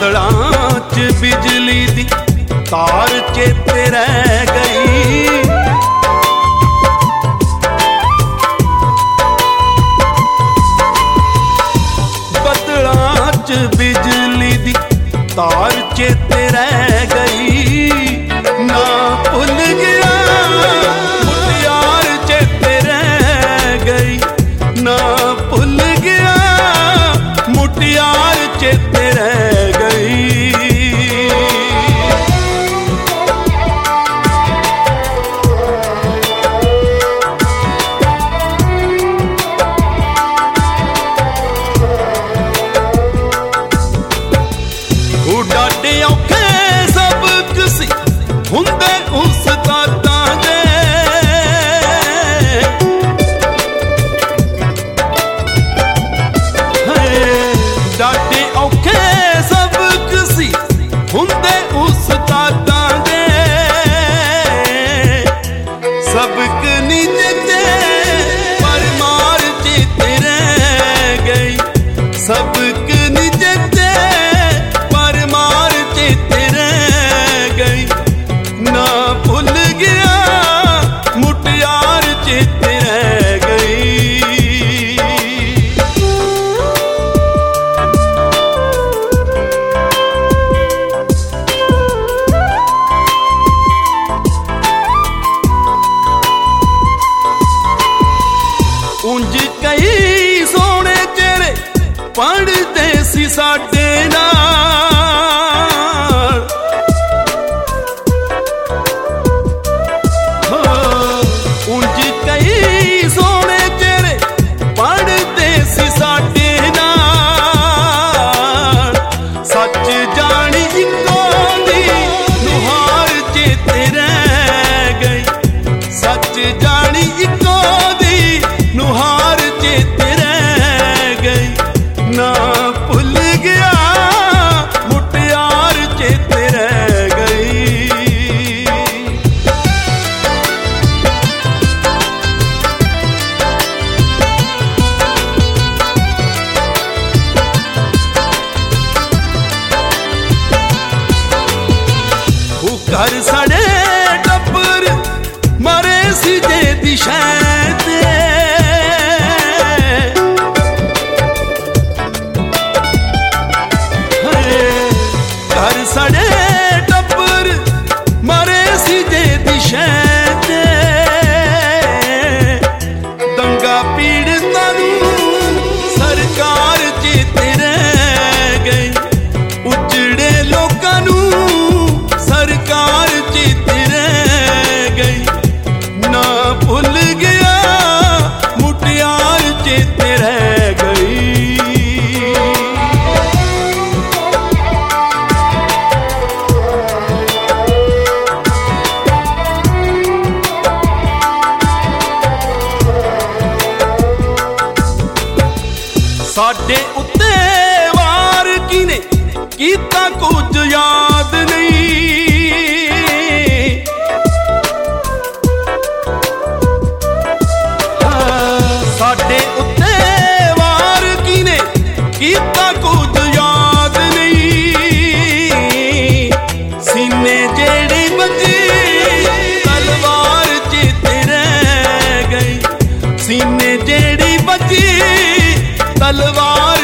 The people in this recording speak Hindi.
बदलां च बिजली दी तार चेते रह गई। बदलां च बिजली दी तार चेते रह गई। ना भुल गया मुटियार चेते रह गई। ना भुल गया मुटियार चेते रह गई। डाडे औखे सबक सी हुंदे उस्तादां दे। डाडे औखे सबक सी हुंदे उस्तादां दे। सबक नी चेते पर मार चेते रह गई। सबक नी चेते मार चेते रह गई। ना भुल गया मुटियार चेते रह गई। उंज कई सोने चेहरे पढ़ते सी साडे नाल। उंज कई सोने चेहरे पढ़ते सी साडे नाल। सच जानी इक्को दी नुहार चेते रह गई। सच जानी इक्को दी नुहार चेते रह गई। ना भुल गया मुटियार चेते रह गई। घर सड़े टब्बर मरे सी जे दिशा ते। घर सड़े टब्बर मरे सी जे दिशा ते। दंगा पीड़ितां नूं सरकार चेते रह गई। उजड़े लोकां नूं सरकार चेते रह गई। ना भुल गया मुटियार चेते रह गई। साडे उत्ते वार किने कीता कुछ याद नहीं। साडे उत्ते वार किने कीता कुछ याद नहीं। सीने जेड़ी बजी तलवार चेते रह गई। सीने जेड़ी बजी तलवार